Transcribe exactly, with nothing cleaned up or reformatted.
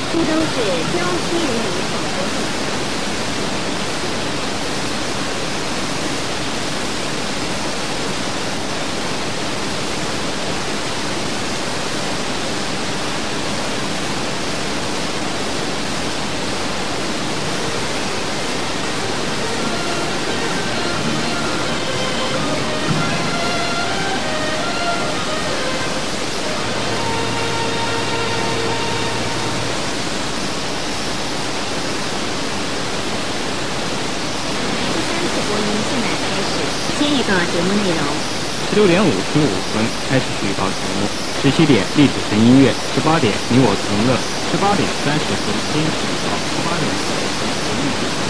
苏州市江西人民广播电台。预告节目内容： 十六点五十五分开始预告节目，十七点历史性音乐，十八点你我同乐，十八点三十分天气预报，十八点四十分文艺